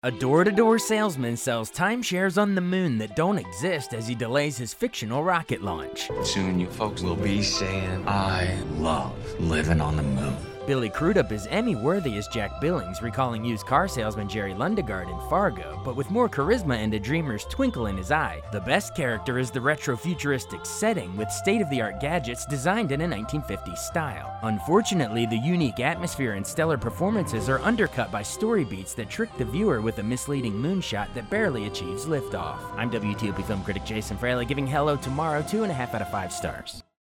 A door-to-door salesman sells timeshares on the moon that don't exist as he delays his fictional rocket launch. Soon you folks will be saying, I love living on the moon. Billy Crudup is Emmy-worthy as Jack Billings, recalling used car salesman Jerry Lundegaard in Fargo, but with more charisma and a dreamer's twinkle in his eye. The best character is the retro-futuristic setting with state-of-the-art gadgets designed in a 1950s style. Unfortunately, the unique atmosphere and stellar performances are undercut by story beats that trick the viewer with a misleading moonshot that barely achieves liftoff. I'm WTOP film critic Jason Fraley, giving Hello Tomorrow 2.5 out of 5 stars.